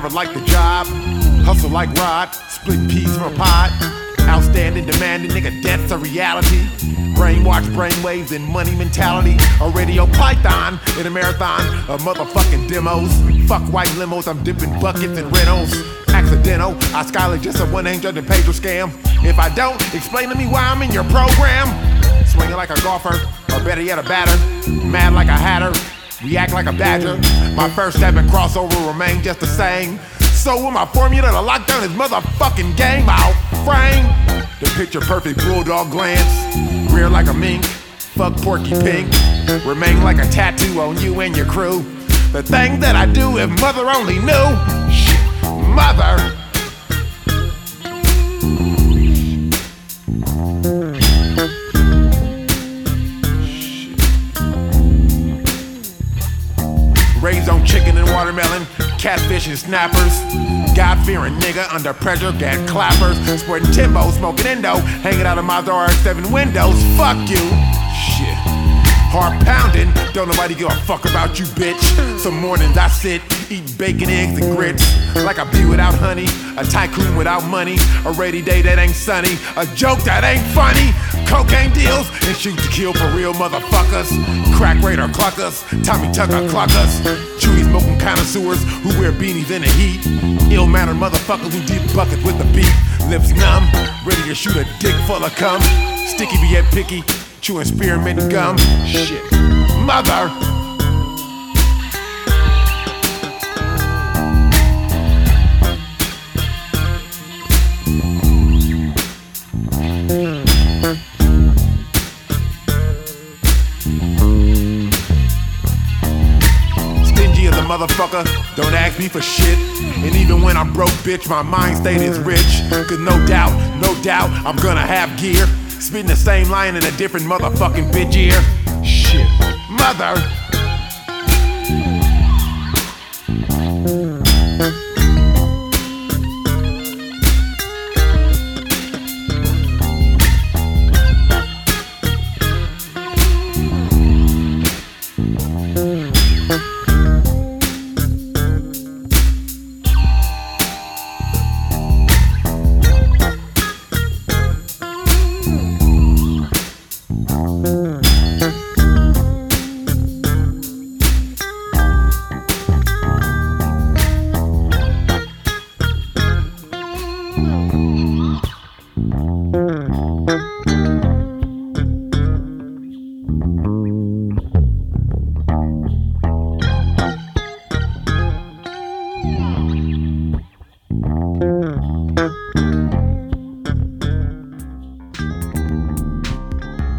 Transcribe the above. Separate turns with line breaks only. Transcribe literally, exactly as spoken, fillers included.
Never liked the job. Hustle like Rod, split peas from a pot. Outstanding, demanding, nigga, death's a reality. Brainwash, brainwaves, and money mentality. A radio python in a marathon of motherfucking demos. Fuck white limos, I'm dipping buckets and Reynolds. Accidental, I skylight just a one eight hundred pager scam. If I don't, explain to me why I'm in your program. Swinging like a golfer, or better yet a batter. Mad like a hatter, react like a badger. My first step and crossover remain just the same. So with my formula to lock down his motherfucking game, I'll frame the picture perfect bulldog glance. Rear like a mink, fuck Porky Pink. Remain like a tattoo on you and your crew. The thing that I do if mother only knew. Shit, mother. Raised on chicken and watermelon, catfish and snappers. God-fearing nigga under pressure, get clappers. Sporting Timbo, smoking Indo, hanging out of my R X seven windows. Fuck you. Shit. Heart pounding, don't nobody give a fuck about you, bitch. Some mornings I sit, eat bacon, eggs, and grits. Like a bee without honey, a tycoon without money. A rainy day that ain't sunny, a joke that ain't funny. Cocaine deals and shoot to kill for real motherfuckers. Crack radar cluckers, Tommy Tucker cluckers. Chewy smoking connoisseurs who wear beanies in the heat. Ill-mannered motherfuckers who deep buckets with the beat. Lips numb, ready to shoot a dick full of cum. Sticky be yet picky, chewing spearmint gum. Shit, mother. Motherfucker, don't ask me for shit. And even when I'm broke, bitch, my mind state is rich. Cause no doubt, no doubt, I'm gonna have gear. Spitting the same line in a different motherfucking bitch ear. Shit, mother.